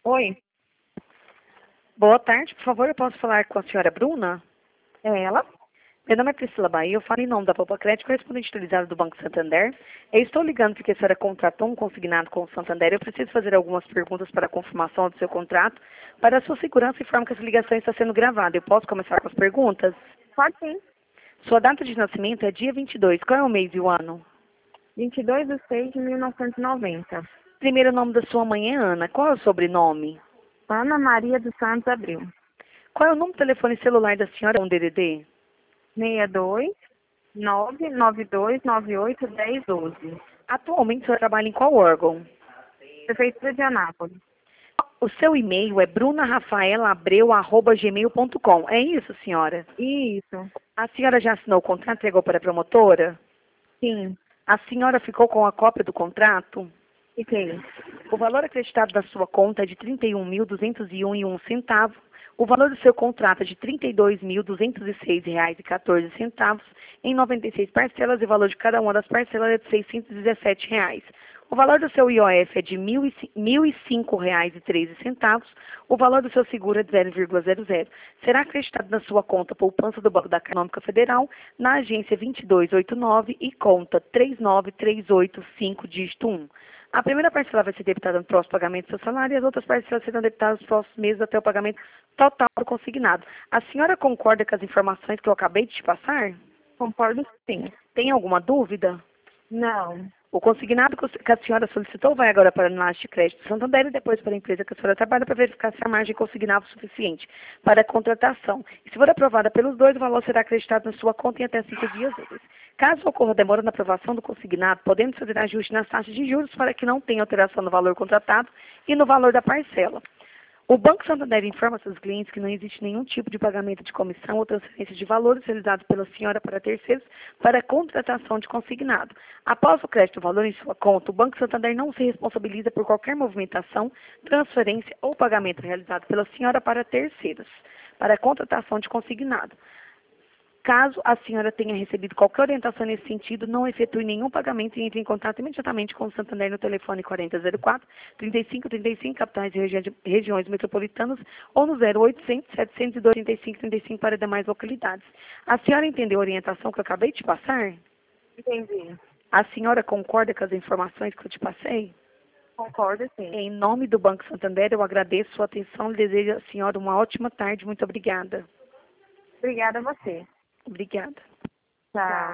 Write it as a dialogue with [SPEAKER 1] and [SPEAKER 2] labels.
[SPEAKER 1] Oi,
[SPEAKER 2] Boa tarde, por favor, eu posso falar com a senhora Bruna?
[SPEAKER 1] é ela?
[SPEAKER 2] Meu nome é Priscila Bahia, eu falo em nome da Poupa Crédito, correspondente autorizado do Banco Santander. Eu estou ligando porque a senhora contratou um consignado com o Santander. Eu preciso fazer algumas perguntas para a confirmação do seu contrato. Para a sua segurança, informo que essa ligação está sendo gravada. Eu posso começar com as perguntas?
[SPEAKER 1] Pode sim.
[SPEAKER 2] Sua data de nascimento é dia 22. Qual é o mês e o ano?
[SPEAKER 1] 22/6/1990.
[SPEAKER 2] Primeiro nome da sua mãe é Ana. Qual é o sobrenome?
[SPEAKER 1] Ana Maria dos Santos Abril.
[SPEAKER 2] Qual é o número de telefone celular da senhora? Um DDD?
[SPEAKER 1] 62 992981012.
[SPEAKER 2] Atualmente, a senhora trabalha em qual órgão?
[SPEAKER 1] Prefeitura de Anápolis.
[SPEAKER 2] O seu e-mail é brunarafaelabreu@gmail.com. É isso, senhora?
[SPEAKER 1] Isso.
[SPEAKER 2] A senhora já assinou o contrato e entregou para a promotora?
[SPEAKER 1] Sim.
[SPEAKER 2] A senhora ficou com a cópia do contrato?
[SPEAKER 1] Fiquei.
[SPEAKER 2] O valor acreditado da sua conta é de R$ 31.201,01. O valor do seu contrato é de R$ 32.206,14 em 96 parcelas e o valor de cada uma das parcelas é de R$ 617. O valor do seu IOF é de R$ 1.005,13. O valor do seu seguro é de 0,00. Será acreditado na sua conta poupança do Banco da Caixa Econômica Federal, na agência 2289 e conta 39385, dígito 1. A primeira parcela vai ser debitada no próximo pagamento do seu salário e as outras parcelas serão debitadas nos próximos meses até o pagamento total do consignado. A senhora concorda com as informações que eu acabei de te passar?
[SPEAKER 1] Concordo sim.
[SPEAKER 2] Tem alguma dúvida?
[SPEAKER 1] Não.
[SPEAKER 2] O consignado que a senhora solicitou vai agora para a análise de crédito do Santander e depois para a empresa que a senhora trabalha para verificar se a margem consignava o suficiente para a contratação. E se for aprovada pelos dois, o valor será acreditado na sua conta em até 5 dias úteis. Caso ocorra demora na aprovação do consignado, podemos fazer ajuste nas taxas de juros para que não tenha alteração no valor contratado e no valor da parcela. O Banco Santander informa seus clientes que não existe nenhum tipo de pagamento de comissão ou transferência de valores realizados pela senhora para terceiros para a contratação de consignado. Após o crédito do valor em sua conta, o Banco Santander não se responsabiliza por qualquer movimentação, transferência ou pagamento realizado pela senhora para terceiros, para a contratação de consignado. Caso a senhora tenha recebido qualquer orientação nesse sentido, não efetue nenhum pagamento e entre em contato imediatamente com o Santander no telefone 4004-3535, capitais e regiões metropolitanas, ou no 0800-702-3535 para demais localidades. A senhora entendeu a orientação que eu acabei de te passar?
[SPEAKER 1] Entendi.
[SPEAKER 2] A senhora concorda com as informações que eu te passei?
[SPEAKER 1] Concordo sim.
[SPEAKER 2] Em nome do Banco Santander, eu agradeço sua atenção e desejo à senhora uma ótima tarde. Muito obrigada.
[SPEAKER 1] Obrigada a você.
[SPEAKER 2] Obrigada.
[SPEAKER 1] Tchau.